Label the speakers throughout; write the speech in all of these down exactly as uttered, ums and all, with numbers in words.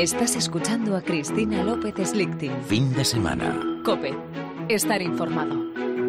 Speaker 1: Estás escuchando a Cristina López Slichting.
Speaker 2: Fin de semana.
Speaker 1: COPE. Estar informado.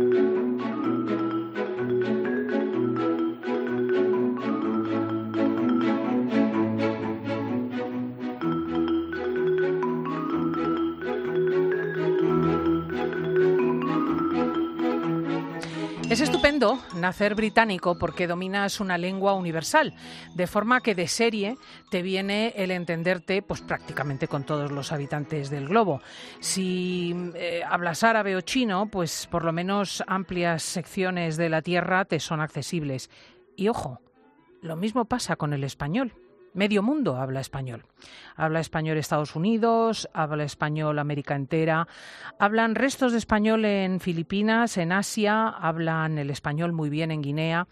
Speaker 3: Es estupendo nacer británico porque dominas una lengua universal, de forma que de serie te viene el entenderte pues prácticamente con todos los habitantes del globo. Si eh, hablas árabe o chino, pues por lo menos amplias secciones de la tierra te son accesibles. Y ojo, lo mismo pasa con el español. Medio mundo habla español. Habla español Estados Unidos, habla español América entera, hablan restos de español en Filipinas, en Asia, hablan el español muy bien en Guinea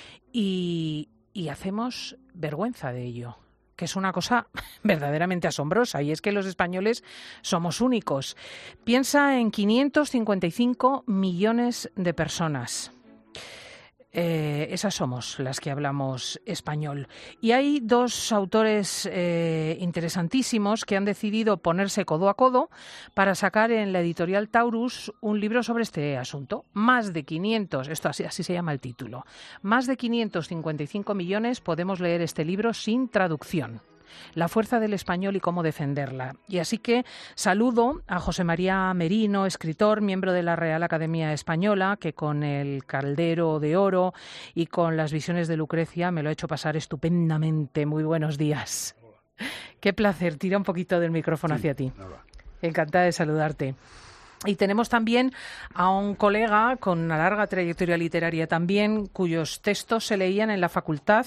Speaker 3: y, y hacemos vergüenza de ello, que es una cosa verdaderamente asombrosa, y es que los españoles somos únicos. Piensa en quinientos cincuenta y cinco millones de personas. Eh, esas somos las que hablamos español. Y hay dos autores eh, interesantísimos que han decidido ponerse codo a codo para sacar en la editorial Taurus un libro sobre este asunto. Más de quinientos, esto así, así se llama el título, más de quinientos cincuenta y cinco millones podemos leer este libro sin traducción. La fuerza del español y cómo defenderla. Y así que saludo a José María Merino, escritor, miembro de la Real Academia Española, que con el Caldero de Oro y con las visiones de Lucrecia me lo ha hecho pasar estupendamente. Muy buenos días. Qué placer. Tira un poquito del micrófono sí, hacia ti. Encantada de saludarte. Y tenemos también a un colega con una larga trayectoria literaria también, cuyos textos se leían en la facultad,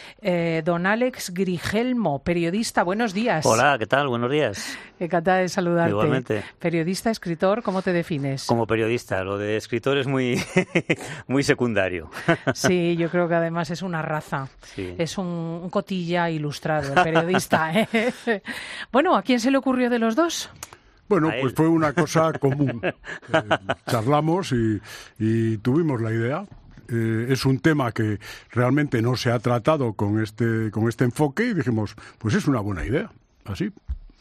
Speaker 3: eh, don Àlex Grigelmo, periodista. Buenos días.
Speaker 4: Hola, ¿qué tal? Buenos días.
Speaker 3: Encantada de saludarte.
Speaker 4: Igualmente.
Speaker 3: Periodista, escritor, ¿cómo te defines?
Speaker 4: Como periodista, lo de escritor es muy, muy secundario.
Speaker 3: Sí, yo creo que además es una raza, sí. Es un, un cotilla ilustrado, el periodista. ¿eh? Bueno, ¿a quién se le ocurrió de los dos?
Speaker 5: Bueno, pues fue una cosa común. Eh, charlamos y, y tuvimos la idea. Eh, es un tema que realmente no se ha tratado con este, con este enfoque y dijimos, pues es una buena idea, así.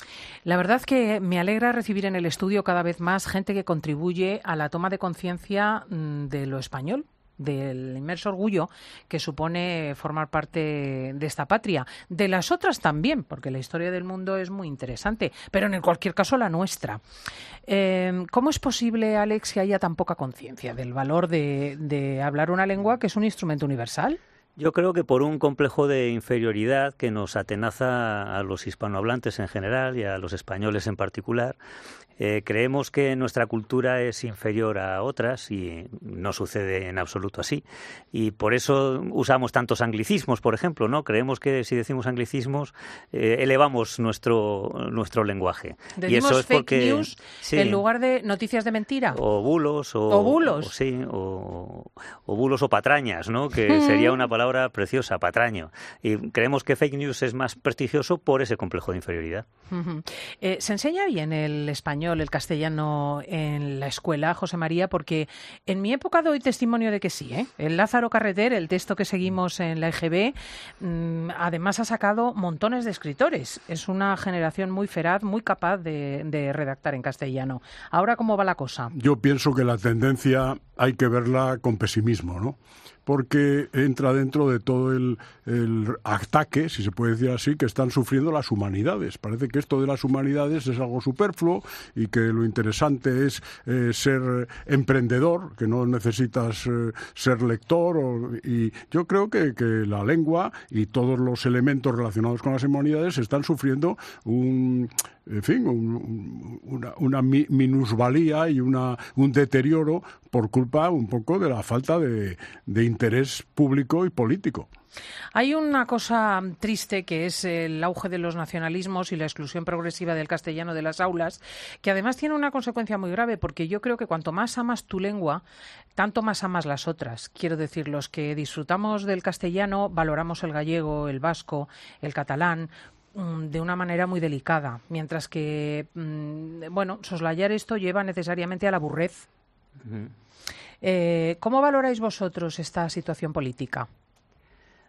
Speaker 3: La verdad que me alegra recibir en el estudio cada vez más gente que contribuye a la toma de conciencia de lo español, del inmenso orgullo que supone formar parte de esta patria. De las otras también, porque la historia del mundo es muy interesante, pero en cualquier caso la nuestra. Eh, ¿Cómo es posible, Àlex, que haya tan poca conciencia del valor de, de hablar una lengua que es un instrumento universal?
Speaker 4: Yo creo que por un complejo de inferioridad que nos atenaza a los hispanohablantes en general y a los españoles en particular. Eh, creemos que nuestra cultura es inferior a otras y no sucede en absoluto así. Y por eso usamos tantos anglicismos, por ejemplo, ¿no? Creemos que si decimos anglicismos eh, elevamos nuestro nuestro lenguaje.
Speaker 3: Decimos
Speaker 4: y eso es
Speaker 3: fake
Speaker 4: porque,
Speaker 3: news
Speaker 4: sí,
Speaker 3: en lugar de noticias de mentira.
Speaker 4: O bulos. O,
Speaker 3: o bulos.
Speaker 4: O, sí, o, o bulos o patrañas, ¿no? Que sería una palabra preciosa, patraño. Y creemos que fake news es más prestigioso por ese complejo de inferioridad.
Speaker 3: Uh-huh. Eh, ¿Se enseña bien el español, el castellano en la escuela, José María? Porque en mi época doy testimonio de que sí, ¿eh? El Lázaro Carreter, el texto que seguimos en la E G B, mmm, además ha sacado montones de escritores. Es una generación muy feraz, muy capaz de, de redactar en castellano. Ahora, ¿cómo va la cosa?
Speaker 5: Yo pienso que la tendencia hay que verla con pesimismo, ¿no? Porque entra dentro de todo el, el ataque, si se puede decir así, que están sufriendo las humanidades. Parece que esto de las humanidades es algo superfluo y que lo interesante es eh, ser emprendedor, que no necesitas eh, ser lector. O, y yo creo que, que la lengua y todos los elementos relacionados con las humanidades están sufriendo un... en fin, un, una, una minusvalía y una, un deterioro por culpa un poco de la falta de, de interés público y político.
Speaker 3: Hay una cosa triste que es el auge de los nacionalismos y la exclusión progresiva del castellano de las aulas, que además tiene una consecuencia muy grave, porque yo creo que cuanto más amas tu lengua, tanto más amas las otras. Quiero decir, los que disfrutamos del castellano valoramos el gallego, el vasco, el catalán, de una manera muy delicada, mientras que, bueno, soslayar esto lleva necesariamente a la aburrez. Uh-huh. Eh, ¿Cómo valoráis vosotros esta situación política?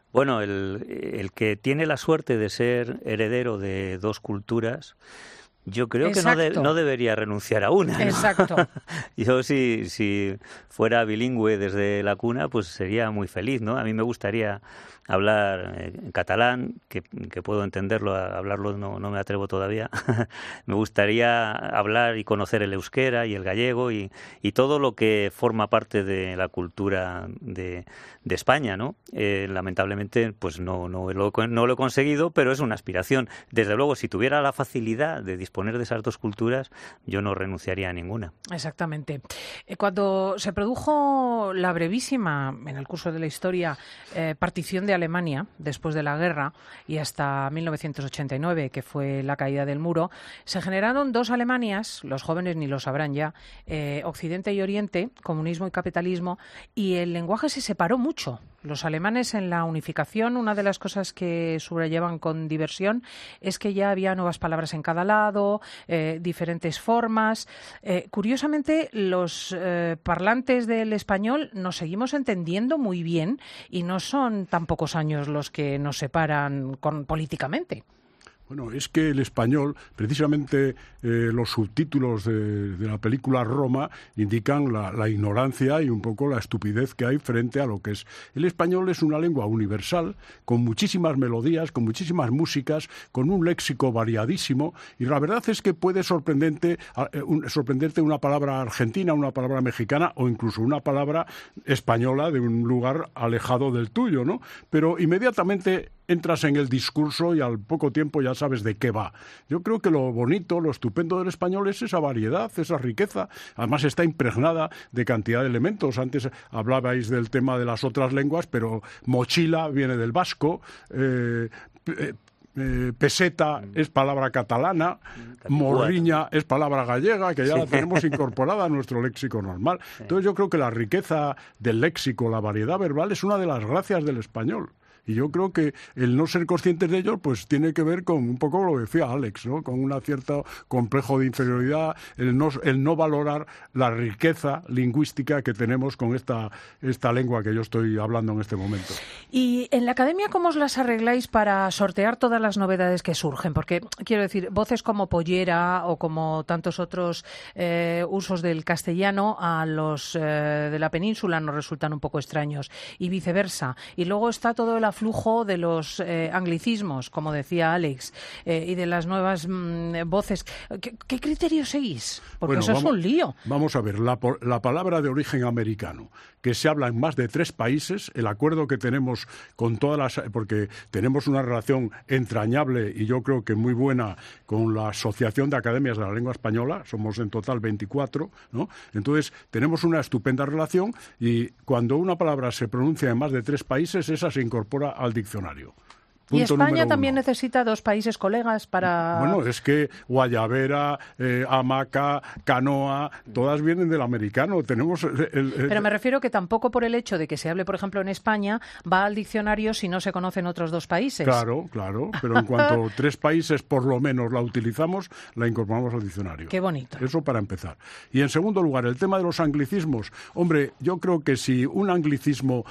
Speaker 4: Bueno, el, el que tiene la suerte de ser heredero de dos culturas, yo creo que no, de, no debería renunciar a una, ¿no?
Speaker 3: Exacto.
Speaker 4: Yo si, si fuera bilingüe desde la cuna, pues sería muy feliz, ¿no? A mí me gustaría hablar en catalán, que, que puedo entenderlo, hablarlo no, no me atrevo todavía. Me gustaría hablar y conocer el euskera y el gallego y, y todo lo que forma parte de la cultura de, de España, ¿no? Eh, lamentablemente, pues no, no, lo, no lo he conseguido, pero es una aspiración. Desde luego, si tuviera la facilidad de disponer de esas dos culturas, yo no renunciaría a ninguna.
Speaker 3: Exactamente. Cuando se produjo la brevísima, en el curso de la historia, eh, partición de Alemania después de la guerra y hasta mil novecientos ochenta y nueve, que fue la caída del muro, se generaron dos Alemanias, los jóvenes ni lo sabrán ya, eh, Occidente y Oriente, comunismo y capitalismo, y el lenguaje se separó mucho. Los alemanes en la unificación, una de las cosas que subrayaban con diversión es que ya había nuevas palabras en cada lado, eh, diferentes formas. Eh, curiosamente, los eh, parlantes del español nos seguimos entendiendo muy bien y no son tan pocos años los que nos separan con, políticamente.
Speaker 5: Bueno, es que el español, precisamente eh, los subtítulos de, de la película Roma indican la, la ignorancia y un poco la estupidez que hay frente a lo que es. El español es una lengua universal, con muchísimas melodías, con muchísimas músicas, con un léxico variadísimo, y la verdad es que puede sorprendente, eh, un, sorprenderte una palabra argentina, una palabra mexicana o incluso una palabra española de un lugar alejado del tuyo, ¿no? Pero inmediatamente entras en el discurso y al poco tiempo ya sabes de qué va. Yo creo que lo bonito, lo estupendo del español es esa variedad, esa riqueza. Además está impregnada de cantidad de elementos. Antes hablabais del tema de las otras lenguas, pero mochila viene del vasco, eh, eh, Eh, peseta es palabra catalana, morriña es palabra gallega, que ya la tenemos incorporada a nuestro léxico normal. Entonces yo creo que la riqueza del léxico, la variedad verbal, es una de las gracias del español. Y yo creo que el no ser conscientes de ello pues tiene que ver con un poco lo que decía Alex, ¿no? Con un cierto complejo de inferioridad, el no, el no valorar la riqueza lingüística que tenemos con esta, esta lengua que yo estoy hablando en este momento.
Speaker 3: Y en la academia, ¿cómo os las arregláis para sortear todas las novedades que surgen? Porque, quiero decir, voces como pollera o como tantos otros eh, usos del castellano a los eh, de la península nos resultan un poco extraños y viceversa. Y luego está todo el flujo de los eh, anglicismos, como decía Alex, eh, y de las nuevas mm, voces. ¿Qué, ¿Qué criterios seguís? Porque bueno, eso vamos, es un lío.
Speaker 5: Vamos a ver, la, la palabra de origen americano, que se habla en más de tres países, el acuerdo que tenemos con todas las... porque tenemos una relación entrañable y yo creo que muy buena con la Asociación de Academias de la Lengua Española, somos en total veinticuatro, ¿no? Entonces, tenemos una estupenda relación y cuando una palabra se pronuncia en más de tres países, esa se incorpora al diccionario.
Speaker 3: Punto. ¿Y España también uno. necesita dos países colegas para...?
Speaker 5: Bueno, es que guayabera, eh, hamaca, canoa, todas vienen del americano. Tenemos el, el, el...
Speaker 3: Pero me refiero que tampoco por el hecho de que se hable, por ejemplo, en España, va al diccionario si no se conocen otros dos países.
Speaker 5: Claro, claro, pero en cuanto tres países por lo menos la utilizamos, la incorporamos al diccionario.
Speaker 3: Qué bonito.
Speaker 5: Eso para empezar. Y en segundo lugar, el tema de los anglicismos. Hombre, yo creo que si un anglicismo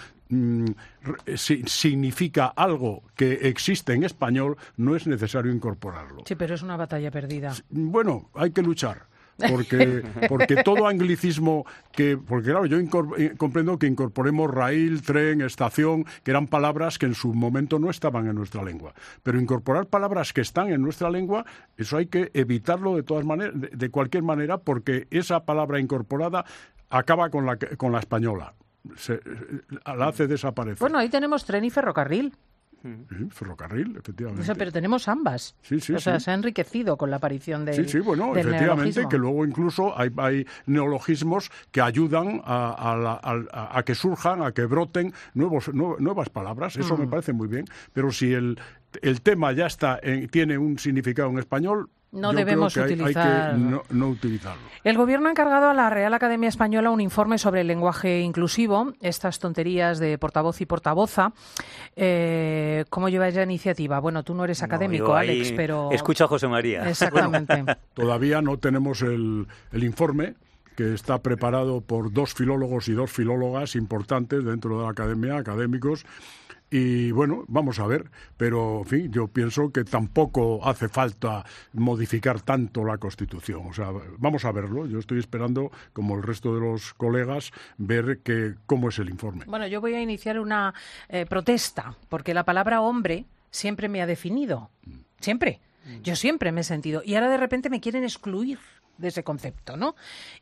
Speaker 5: Si, significa algo que existe en español, no es necesario incorporarlo.
Speaker 3: Sí, pero es una batalla perdida.
Speaker 5: Bueno, hay que luchar. Porque, porque todo anglicismo que... Porque claro, yo comprendo que incorporemos raíl, tren, estación, que eran palabras que en su momento no estaban en nuestra lengua. Pero incorporar palabras que están en nuestra lengua, eso hay que evitarlo de todas maneras, de, de cualquier manera, porque esa palabra incorporada acaba con la, con la española. Se, la hace desaparecer.
Speaker 3: Bueno, ahí tenemos tren y ferrocarril.
Speaker 5: Sí, ferrocarril, efectivamente.
Speaker 3: O sea, pero tenemos ambas.
Speaker 5: Sí, sí,
Speaker 3: o sea,
Speaker 5: sí.
Speaker 3: se ha enriquecido con la aparición del
Speaker 5: Sí, sí, bueno,
Speaker 3: del
Speaker 5: efectivamente, que luego incluso hay, hay neologismos que ayudan a, a, la, a, a que surjan, a que broten nuevos, nu, nuevas palabras. Eso mm. me parece muy bien. Pero si el, el tema ya está en, tiene un significado en español,
Speaker 3: No
Speaker 5: Yo
Speaker 3: debemos
Speaker 5: creo que
Speaker 3: utilizar...
Speaker 5: hay, hay que no, no utilizarlo.
Speaker 3: El Gobierno ha encargado a la Real Academia Española un informe sobre el lenguaje inclusivo, estas tonterías de portavoz y portavoza. Eh, ¿Cómo lleváis la iniciativa? Bueno, tú no eres académico,
Speaker 4: no,
Speaker 3: Alex, pero...
Speaker 4: Escucha a José María.
Speaker 3: Exactamente.
Speaker 5: Bueno, todavía no tenemos el, el informe, que está preparado por dos filólogos y dos filólogas importantes dentro de la Academia, académicos. Y bueno, vamos a ver, pero en fin, yo pienso que tampoco hace falta modificar tanto la Constitución. O sea, vamos a verlo. Yo estoy esperando, como el resto de los colegas, ver que, cómo es el informe.
Speaker 3: Bueno, yo voy a iniciar una eh, protesta, porque la palabra hombre siempre me ha definido. Siempre. Yo siempre me he sentido. Y ahora de repente me quieren excluir de ese concepto, ¿no?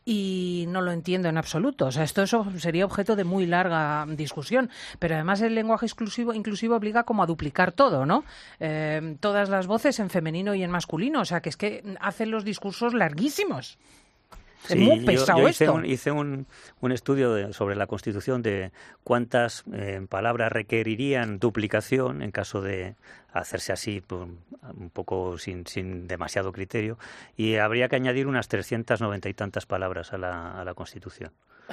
Speaker 3: Y no lo entiendo en absoluto. O sea, esto eso sería objeto de muy larga discusión. Pero además el lenguaje exclusivo, inclusivo obliga como a duplicar todo, ¿no? Eh, todas las voces en femenino y en masculino. O sea, que es que hacen los discursos larguísimos. Es
Speaker 4: sí,
Speaker 3: muy pesado
Speaker 4: yo, yo hice
Speaker 3: esto.
Speaker 4: Un, hice un, un estudio de, sobre la Constitución de cuántas eh, palabras requerirían duplicación en caso de hacerse así, pues, un poco sin, sin demasiado criterio, y habría que añadir unas trescientas noventa y tantas palabras a la, a la Constitución.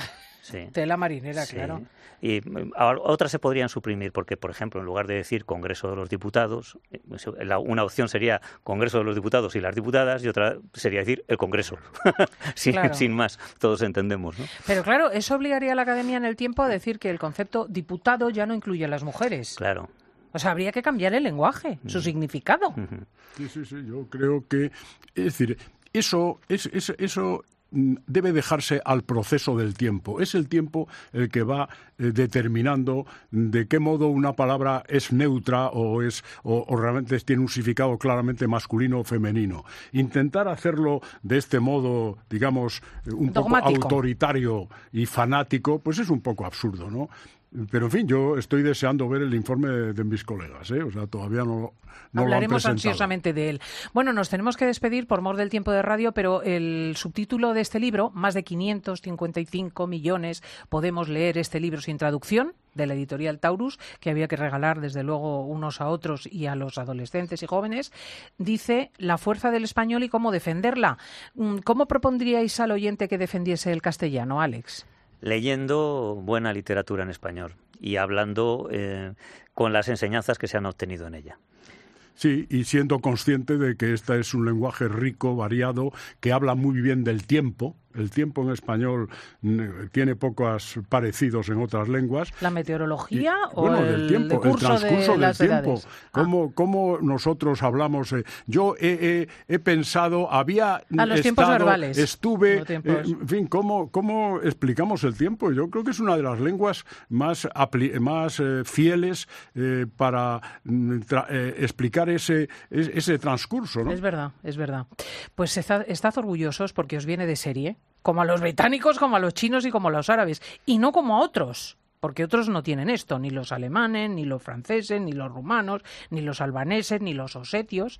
Speaker 4: Sí.
Speaker 3: Tela marinera,
Speaker 4: Sí.
Speaker 3: claro.
Speaker 4: Y a, otras se podrían suprimir porque, por ejemplo, en lugar de decir Congreso de los Diputados, la, una opción sería Congreso de los Diputados y las Diputadas y otra sería decir el Congreso. sin,
Speaker 3: Claro.
Speaker 4: sin más, todos entendemos, ¿no?
Speaker 3: Pero claro, eso obligaría a la Academia en el tiempo a decir que el concepto diputado ya no incluye a las mujeres.
Speaker 4: Claro.
Speaker 3: O sea, habría que cambiar el lenguaje, su significado.
Speaker 4: Ujú.
Speaker 5: Sí, sí, sí, yo creo que, es decir, eso, es, es, eso mm, debe dejarse al proceso del tiempo. Es el tiempo el que va eh, determinando de qué modo una palabra es neutra o es o, o realmente tiene un significado claramente masculino o femenino. Intentar hacerlo de este modo, digamos, eh, un
Speaker 3: Dogmático.
Speaker 5: poco autoritario y fanático, pues es un poco absurdo, ¿no? Pero, en fin, yo estoy deseando ver el informe de, de mis colegas, ¿eh? O sea, todavía no, no lo han
Speaker 3: Hablaremos
Speaker 5: presentado.
Speaker 3: ansiosamente de él. Bueno, nos tenemos que despedir por mor del tiempo de radio, pero el subtítulo de este libro, más de quinientos cincuenta y cinco millones, podemos leer este libro sin traducción, de la editorial Taurus, que había que regalar desde luego unos a otros y a los adolescentes y jóvenes, dice la fuerza del español y cómo defenderla. ¿Cómo propondríais al oyente que defendiese el castellano, Alex?
Speaker 4: Leyendo buena literatura en español y hablando eh, con las enseñanzas que se han obtenido en ella.
Speaker 5: Sí, y siendo consciente de que este es un lenguaje rico, variado, que habla muy bien del tiempo. El tiempo en español mm, tiene pocos parecidos en otras lenguas.
Speaker 3: ¿La meteorología
Speaker 5: Y,
Speaker 3: o
Speaker 5: bueno,
Speaker 3: el,
Speaker 5: del tiempo,
Speaker 3: el
Speaker 5: el
Speaker 3: curso
Speaker 5: transcurso
Speaker 3: de
Speaker 5: del
Speaker 3: las
Speaker 5: tiempo.
Speaker 3: edades?
Speaker 5: ¿Cómo, cómo nosotros hablamos? Eh, yo he, he, he pensado, había
Speaker 3: A los
Speaker 5: estado,
Speaker 3: tiempos verbales.
Speaker 5: estuve,
Speaker 3: Los tiempos.
Speaker 5: eh, en fin, ¿cómo, ¿cómo explicamos el tiempo? Yo creo que es una de las lenguas más, apli- más eh, fieles eh, para mm, tra- eh, explicar ese, es- ese transcurso, ¿no?
Speaker 3: Es verdad, es verdad. Pues estad, estad orgullosos porque os viene de serie, como a los británicos, como a los chinos y como a los árabes, y no como a otros, porque otros no tienen esto, ni los alemanes, ni los franceses, ni los rumanos, ni los albaneses, ni los osetios.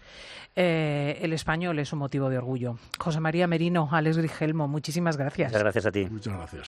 Speaker 3: Eh, el español es un motivo de orgullo. José María Merino, Alex Grigelmo, muchísimas gracias.
Speaker 4: Muchas gracias a ti.
Speaker 5: Muchas gracias.